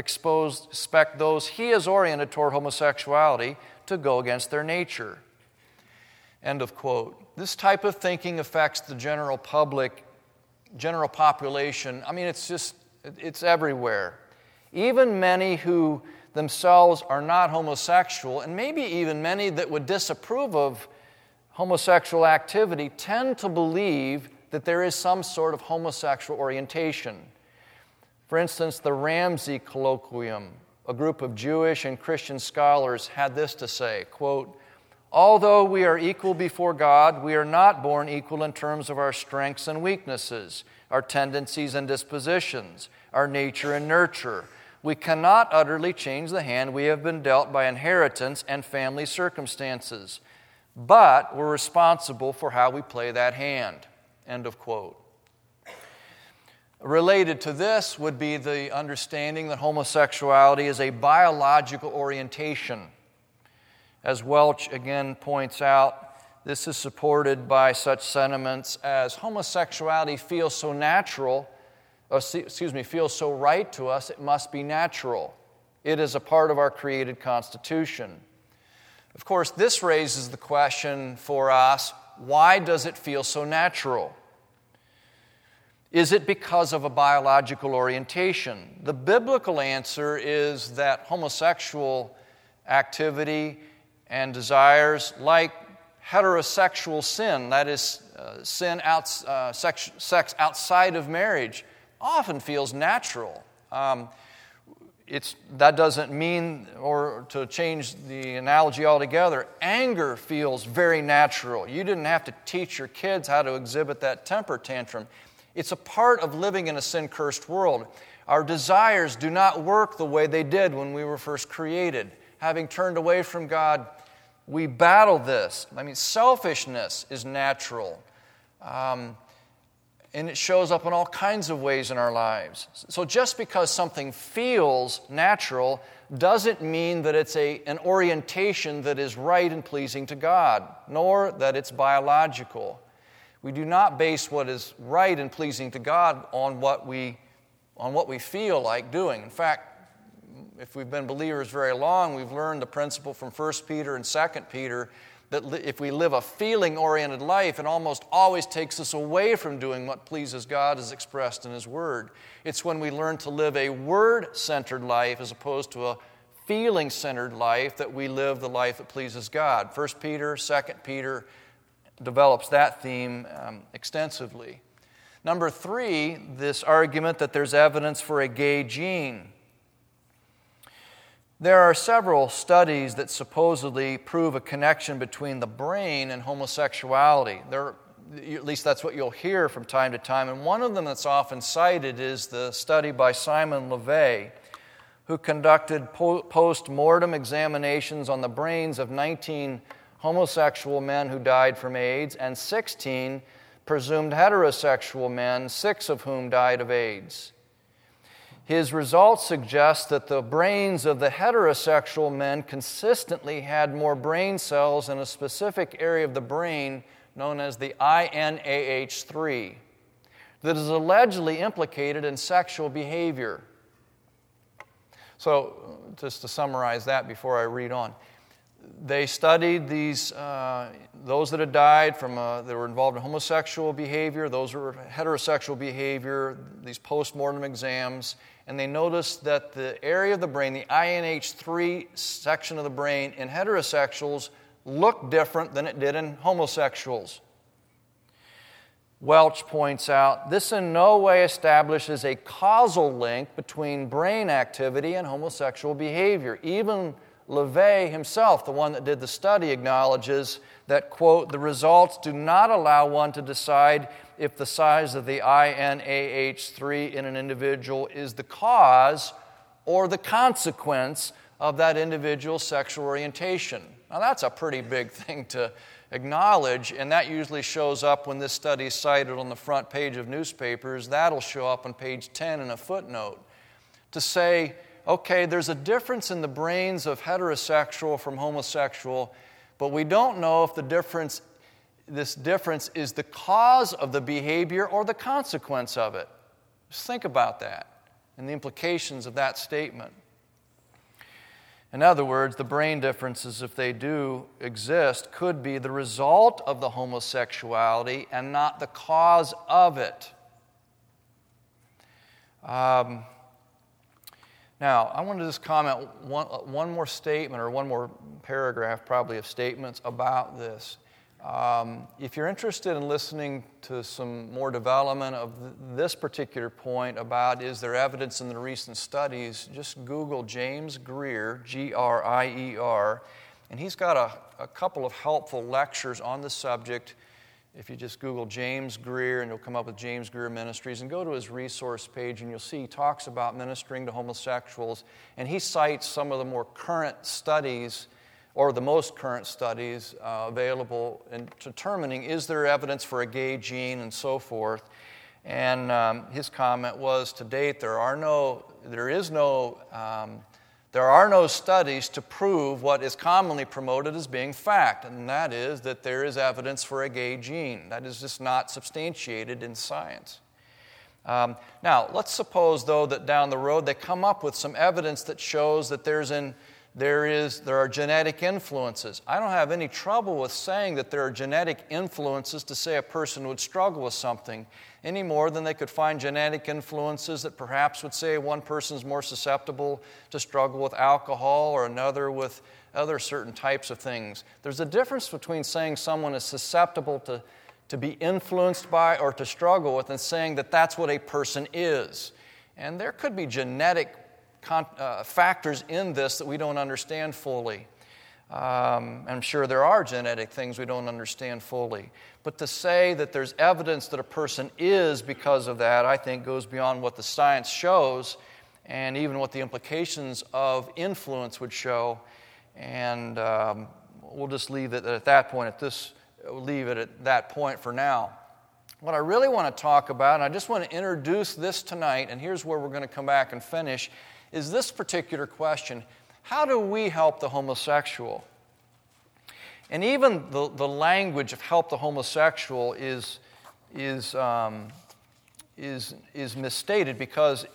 expect those He has oriented toward homosexuality to go against their nature? End of quote. This type of thinking affects the general population. I mean, it's everywhere. Even many who themselves are not homosexual, and maybe even many that would disapprove of homosexual activity, tend to believe that there is some sort of homosexual orientation. For instance, the Ramsey Colloquium, a group of Jewish and Christian scholars, had this to say, quote, although we are equal before God, we are not born equal in terms of our strengths and weaknesses, our tendencies and dispositions, our nature and nurture. We cannot utterly change the hand we have been dealt by inheritance and family circumstances, but we're responsible for how we play that hand. End of quote. Related to this would be the understanding that homosexuality is a biological orientation. As Welch again points out, this is supported by such sentiments as homosexuality feels so feels so right to us, it must be natural. It is a part of our created constitution. Of course, this raises the question for us, why does it feel so natural? Is it because of a biological orientation? The biblical answer is that homosexual activity and desires, like heterosexual sin, that is, sex outside of marriage, often feels natural. That doesn't mean, or to change the analogy altogether, anger feels very natural. You didn't have to teach your kids how to exhibit that temper tantrum. It's a part of living in a sin-cursed world. Our desires do not work the way they did when we were first created. Having turned away from God, we battle this. I mean, selfishness is natural. And it shows up in all kinds of ways in our lives. So just because something feels natural doesn't mean that it's an orientation that is right and pleasing to God, nor that it's biological. We do not base what is right and pleasing to God on what we feel like doing. In fact, if we've been believers very long, we've learned the principle from 1 Peter and 2 Peter that if we live a feeling-oriented life, it almost always takes us away from doing what pleases God as expressed in His Word. It's when we learn to live a Word-centered life as opposed to a feeling-centered life that we live the life that pleases God. 1 Peter, 2 Peter develops that theme extensively. Number 3, this argument that there's evidence for a gay gene. There are several studies that supposedly prove a connection between the brain and homosexuality. At least that's what you'll hear from time to time. And one of them that's often cited is the study by Simon LeVay, who conducted post-mortem examinations on the brains of 19 homosexual men who died from AIDS and 16 presumed heterosexual men, 6 of whom died of AIDS. His results suggest that the brains of the heterosexual men consistently had more brain cells in a specific area of the brain known as the INAH3 that is allegedly implicated in sexual behavior. So, just to summarize that before I read on, they studied those that had died from that were involved in homosexual behavior, those who were heterosexual behavior, these post-mortem exams, and they noticed that the area of the brain, the INH3 section of the brain in heterosexuals looked different than it did in homosexuals. Welch points out, this in no way establishes a causal link between brain activity and homosexual behavior. Even LeVay himself, the one that did the study, acknowledges that, quote, the results do not allow one to decide if the size of the INAH3 in an individual is the cause or the consequence of that individual's sexual orientation. Now, that's a pretty big thing to acknowledge, and that usually shows up when this study is cited on the front page of newspapers. That'll show up on page 10 in a footnote to say, okay, there's a difference in the brains of heterosexual from homosexual, but we don't know if this difference is the cause of the behavior or the consequence of it. Just think about that and the implications of that statement. In other words, the brain differences, if they do exist, could be the result of the homosexuality and not the cause of it. Now, I want to just comment one more statement or one more paragraph probably of statements about this. If you're interested in listening to some more development of this particular point about is there evidence in the recent studies, just Google James Greer, G-R-I-E-R, and he's got a couple of helpful lectures on the subject. If you just Google James Greer, and you'll come up with James Greer Ministries, and go to his resource page, and you'll see he talks about ministering to homosexuals, and he cites some of the more current studies, or the most current studies available in determining is there evidence for a gay gene and so forth. And his comment was, to date, there are no studies to prove what is commonly promoted as being fact, and that is that there is evidence for a gay gene. That is just not substantiated in science. Now, let's suppose, though, that down the road they come up with some evidence that shows that there are genetic influences. I don't have any trouble with saying that there are genetic influences to say a person would struggle with something any more than they could find genetic influences that perhaps would say one person's more susceptible to struggle with alcohol or another with other certain types of things. There's a difference between saying someone is susceptible to be influenced by or to struggle with and saying that that's what a person is. And there could be genetic factors in this that we don't understand fully. I'm sure there are genetic things we don't understand fully. But to say that there's evidence that a person is because of that, I think goes beyond what the science shows and even what the implications of influence would show. And we'll just leave it at that point for now. what I really want to talk about, and I just want to introduce this tonight, and here's where we're going to come back and finish, is this particular question: how do we help the homosexual? And even the language of help the homosexual is misstated, because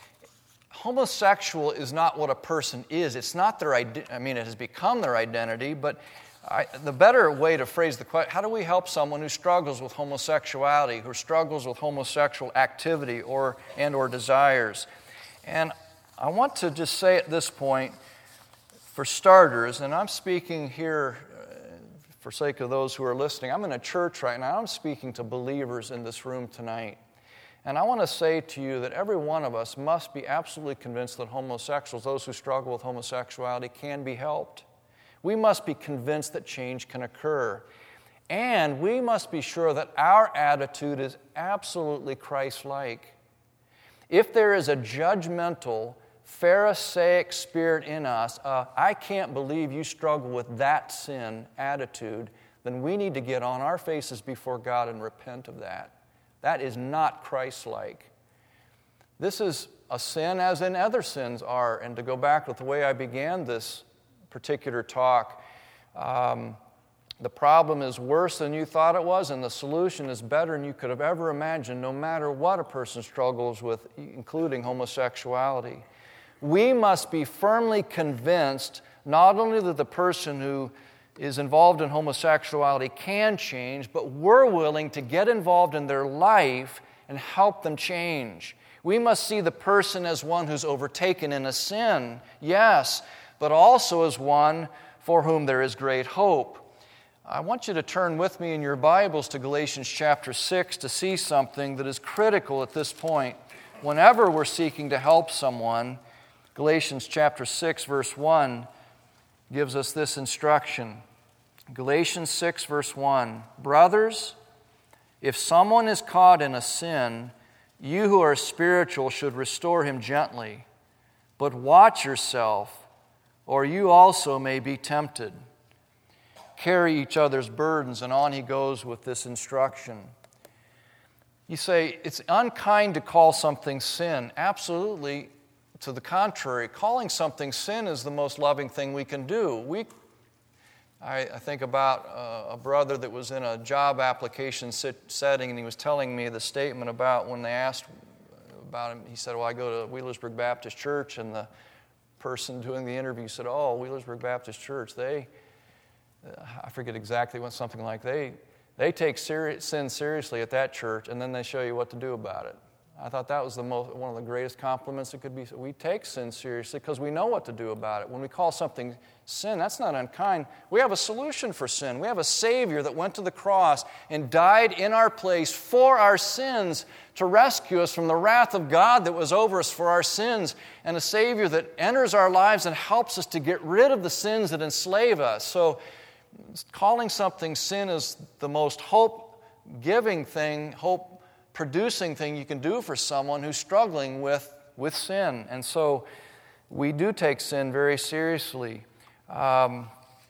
homosexual is not what a person is. It's not their identity. I mean, it has become their identity, but the better way to phrase the question: how do we help someone who struggles with homosexuality, who struggles with homosexual activity or desires? And I want to just say at this point, for starters, and I'm speaking here for sake of those who are listening, I'm in a church right now. I'm speaking to believers in this room tonight. And I want to say to you that every one of us must be absolutely convinced that homosexuals, those who struggle with homosexuality, can be helped. We must be convinced that change can occur. And we must be sure that our attitude is absolutely Christ-like. If there is a judgmental, Pharisaic spirit in us, I can't believe you struggle with that sin attitude, then we need to get on our faces before God and repent of that. That is not Christ-like. This is a sin as in other sins are. And to go back with the way I began this particular talk, the problem is worse than you thought it was, and the solution is better than you could have ever imagined, no matter what a person struggles with, including homosexuality. We must be firmly convinced not only that the person who is involved in homosexuality can change, but we're willing to get involved in their life and help them change. We must see the person as one who's overtaken in a sin, yes, but also as one for whom there is great hope. I want you to turn with me in your Bibles to Galatians chapter 6 to see something that is critical at this point. Whenever we're seeking to help someone, Galatians chapter 6, verse 1 gives us this instruction. Galatians 6, verse 1, "Brothers, if someone is caught in a sin, you who are spiritual should restore him gently. But watch yourself, or you also may be tempted. Carry each other's burdens," and on he goes with this instruction. You say, it's unkind to call something sin. Absolutely. To the contrary, calling something sin is the most loving thing we can do. I think about a brother that was in a job application setting, and he was telling me the statement about when they asked about him. He said, "Well, I go to Wheelersburg Baptist Church," and the person doing the interview said, "Oh, Wheelersburg Baptist Church, I forget exactly what, something like they take sin seriously at that church, and then they show you what to do about it." I thought that was one of the greatest compliments that could be. We take sin seriously because we know what to do about it. When we call something sin, that's not unkind. We have a solution for sin. We have a Savior that went to the cross and died in our place for our sins to rescue us from the wrath of God that was over us for our sins, and a Savior that enters our lives and helps us to get rid of the sins that enslave us. So calling something sin is the most hope-giving thing, hope-producing thing you can do for someone who's struggling with sin. And so we do take sin very seriously. I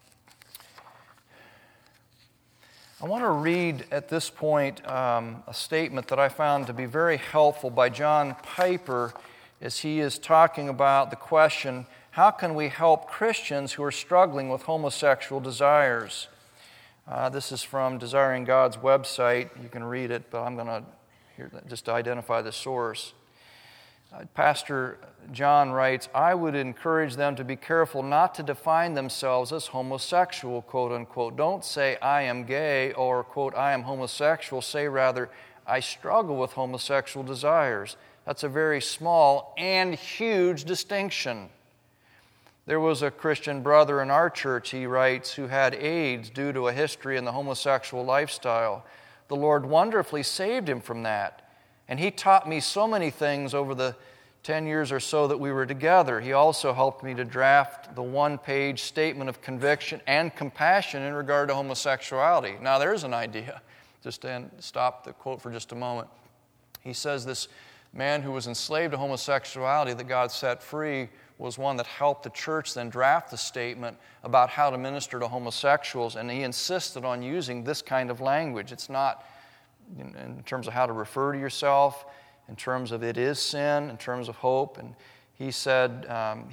want to read at this point a statement that I found to be very helpful by John Piper as he is talking about the question, how can we help Christians who are struggling with homosexual desires? This is from Desiring God's website. You can read it, but I'm going to just identify the source. Pastor John writes, "I would encourage them to be careful not to define themselves as homosexual, quote unquote. Don't say, I am gay, or, quote, I am homosexual. Say rather, I struggle with homosexual desires. That's a very small and huge distinction. There was a Christian brother in our church," he writes, "who had AIDS due to a history in the homosexual lifestyle. The Lord wonderfully saved him from that. And he taught me so many things over the 10 years or so that we were together. He also helped me to draft the one-page statement of conviction and compassion in regard to homosexuality." Now, there's an idea. Just to stop the quote for just a moment. He says this man who was enslaved to homosexuality that God set free was one that helped the church then draft the statement about how to minister to homosexuals, and he insisted on using this kind of language. It's not in terms of how to refer to yourself, in terms of it is sin, in terms of hope. And he said,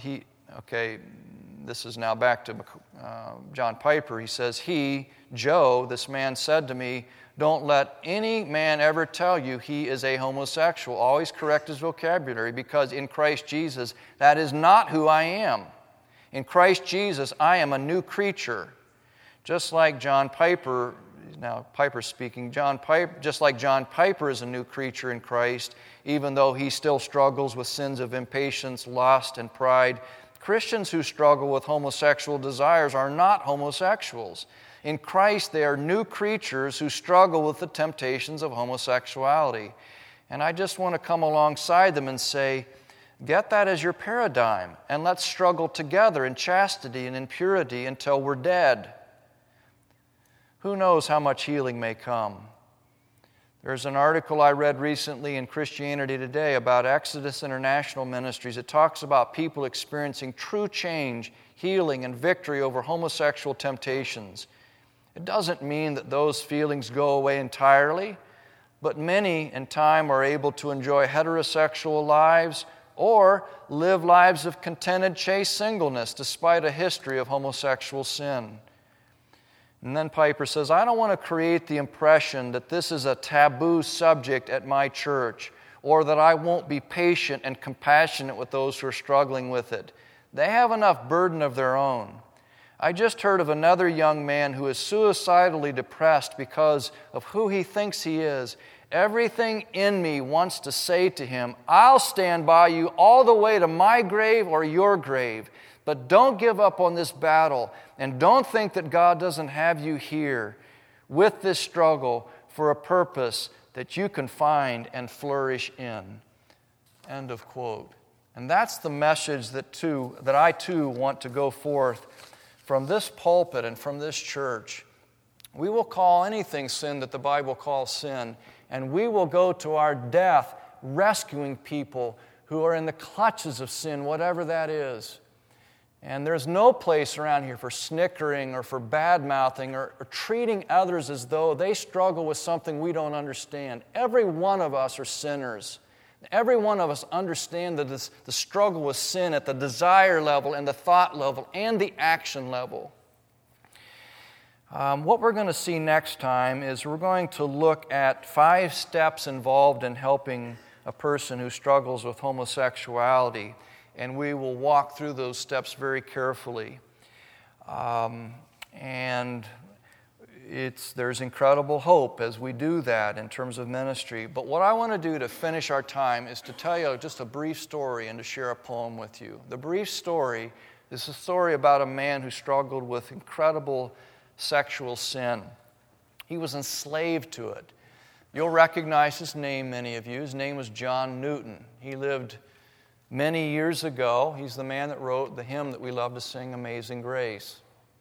this is now back to John Piper. He says, Joe, this man said to me, don't let any man ever tell you he is a homosexual. Always correct his vocabulary, because in Christ Jesus, that is not who I am. In Christ Jesus, I am a new creature. Just like John Piper, now Piper speaking, just like John Piper is a new creature in Christ, even though he still struggles with sins of impatience, lust, and pride, Christians who struggle with homosexual desires are not homosexuals. In Christ, they are new creatures who struggle with the temptations of homosexuality. And I just want to come alongside them and say, get that as your paradigm, and let's struggle together in chastity and in purity until we're dead. Who knows how much healing may come? There's an article I read recently in Christianity Today about Exodus International Ministries. It talks about people experiencing true change, healing, and victory over homosexual temptations. It doesn't mean that those feelings go away entirely, but many in time are able to enjoy heterosexual lives or live lives of contented, chaste singleness despite a history of homosexual sin. And then Piper says, I don't want to create the impression that this is a taboo subject at my church, or that I won't be patient and compassionate with those who are struggling with it. They have enough burden of their own. I just heard of another young man who is suicidally depressed because of who he thinks he is. Everything in me wants to say to him, I'll stand by you all the way to my grave or your grave. But don't give up on this battle, and don't think that God doesn't have you here with this struggle for a purpose that you can find and flourish in. End of quote. And that's the message that I too want to go forth from this pulpit and from this church. We will call anything sin that the Bible calls sin, and we will go to our death rescuing people who are in the clutches of sin, whatever that is. And there's no place around here for snickering or for bad-mouthing or treating others as though they struggle with something we don't understand. Every one of us are sinners. Every one of us understand that the struggle with sin at the desire level and the thought level and the action level. What we're going to see next time is we're going to look at 5 steps involved in helping a person who struggles with homosexuality. And we will walk through those steps very carefully. And there's incredible hope as we do that in terms of ministry. But what I want to do to finish our time is to tell you just a brief story and to share a poem with you. The brief story is a story about a man who struggled with incredible sexual sin. He was enslaved to it. You'll recognize his name, many of you. His name was John Newton. He lived many years ago. He's the man that wrote the hymn that we love to sing, Amazing Grace.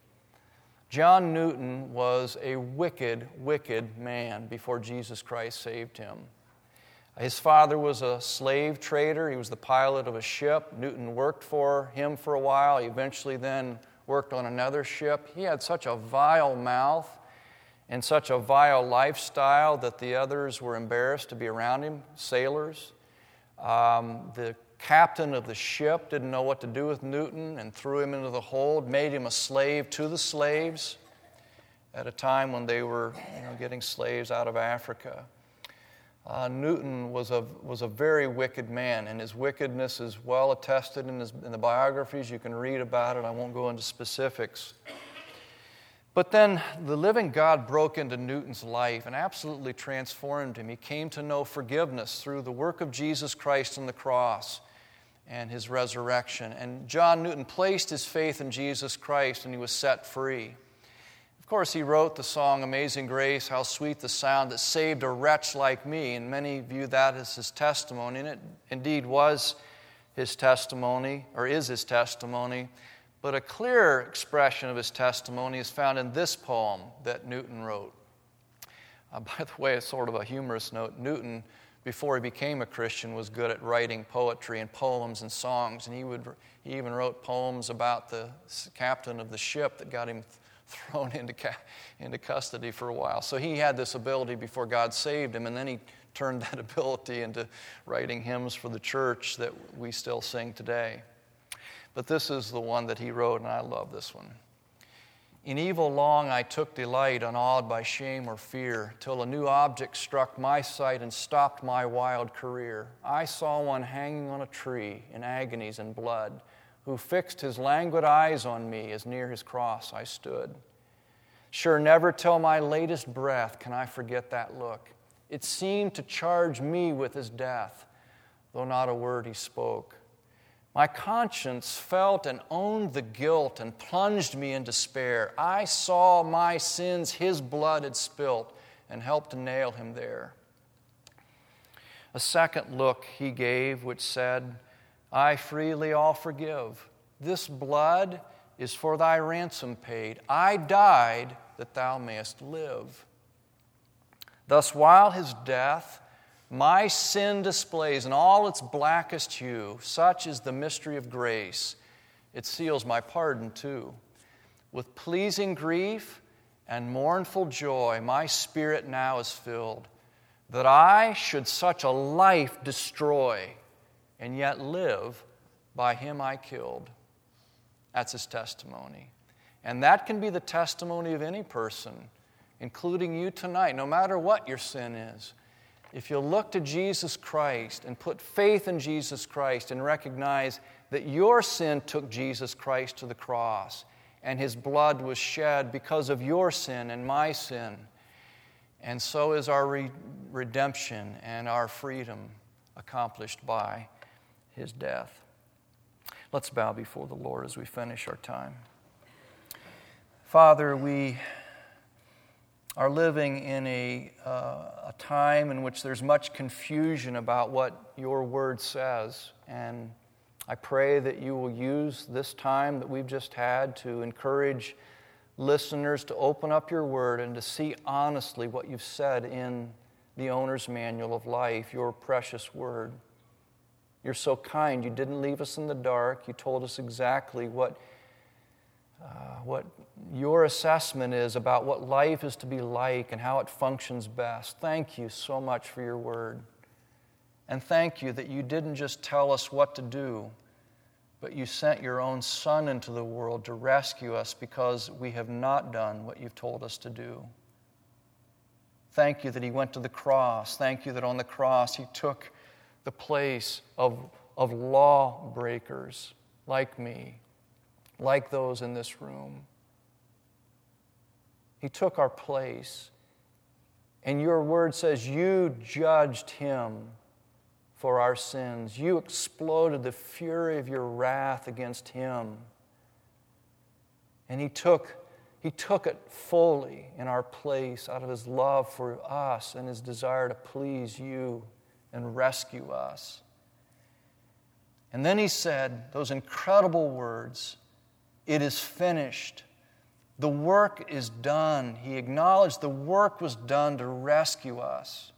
John Newton was a wicked, wicked man before Jesus Christ saved him. His father was a slave trader. He was the pilot of a ship. Newton worked for him for a while. He eventually then worked on another ship. He had such a vile mouth and such a vile lifestyle that the others were embarrassed to be around him, sailors. The captain of the ship didn't know what to do with Newton and threw him into the hold, made him a slave to the slaves at a time when they were getting slaves out of Africa. Newton was a very wicked man, and his wickedness is well attested in the biographies. You can read about it. I won't go into specifics. But then the living God broke into Newton's life and absolutely transformed him. He came to know forgiveness through the work of Jesus Christ on the cross and his resurrection. And John Newton placed his faith in Jesus Christ, and he was set free. Of course, he wrote the song Amazing Grace, how sweet the sound that saved a wretch like me, and many view that as his testimony, and it indeed was his testimony, or is his testimony. But a clear expression of his testimony is found in this poem that Newton wrote. By the way, it's sort of a humorous note. Newton, before he became a Christian, was good at writing poetry and poems and songs, and he even wrote poems about the captain of the ship that got him thrown into custody for a while. So he had this ability before God saved him, and then he turned that ability into writing hymns for the church that we still sing today. But this is the one that he wrote, and I love this one. In evil long I took delight, unawed by shame or fear, till a new object struck my sight and stopped my wild career. I saw one hanging on a tree in agonies and blood, who fixed his languid eyes on me as near his cross I stood. Sure, never till my latest breath can I forget that look. It seemed to charge me with his death, though not a word he spoke. My conscience felt and owned the guilt and plunged me in despair. I saw my sins his blood had spilt and helped to nail him there. A second look he gave which said, I freely all forgive. This blood is for thy ransom paid. I died that thou mayest live. Thus while his death my sin displays in all its blackest hue, such is the mystery of grace. It seals my pardon too. With pleasing grief and mournful joy, my spirit now is filled, that I should such a life destroy, and yet live by him I killed. That's his testimony. And that can be the testimony of any person, including you tonight, no matter what your sin is. If you'll look to Jesus Christ and put faith in Jesus Christ and recognize that your sin took Jesus Christ to the cross and his blood was shed because of your sin and my sin, and so is our redemption and our freedom accomplished by his death. Let's bow before the Lord as we finish our time. Father, we are living in a time in which there's much confusion about what your word says. And I pray that you will use this time that we've just had to encourage listeners to open up your word and to see honestly what you've said in the owner's manual of life, your precious word. You're so kind. You didn't leave us in the dark. You told us exactly what your assessment is about what life is to be like and how it functions best. Thank you so much for your word. And thank you that you didn't just tell us what to do, but you sent your own Son into the world to rescue us because we have not done what you've told us to do. Thank you that he went to the cross. Thank you that on the cross he took the place of lawbreakers like me, like those in this room. He took our place. And your word says you judged him for our sins. You exploded the fury of your wrath against him. And he took it fully in our place out of his love for us and his desire to please you and rescue us. And then he said those incredible words, "It is finished." The work is done. He acknowledged the work was done to rescue us.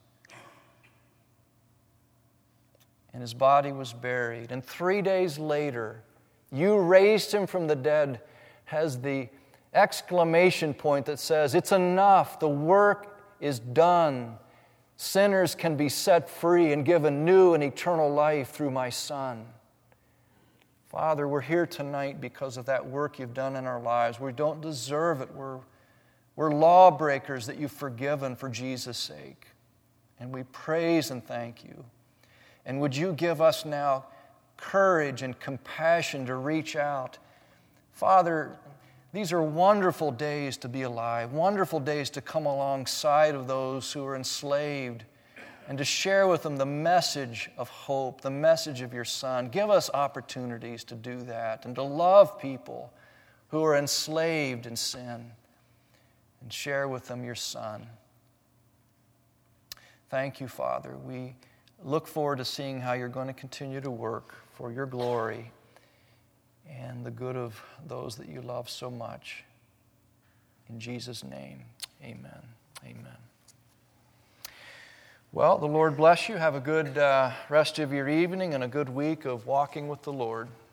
And his body was buried. And 3 days later, you raised him from the dead, has the exclamation point that says, it's enough. The work is done. Sinners can be set free and given new and eternal life through my Son. Father, we're here tonight because of that work you've done in our lives. We don't deserve it. We're lawbreakers that you've forgiven for Jesus' sake. And we praise and thank you. And would you give us now courage and compassion to reach out. Father, these are wonderful days to be alive, wonderful days to come alongside of those who are enslaved and to share with them the message of hope, the message of your Son. Give us opportunities to do that and to love people who are enslaved in sin and share with them your Son. Thank you, Father. We look forward to seeing how you're going to continue to work for your glory and the good of those that you love so much. In Jesus' name, amen. Amen. Well, the Lord bless you. Have a good rest of your evening and a good week of walking with the Lord.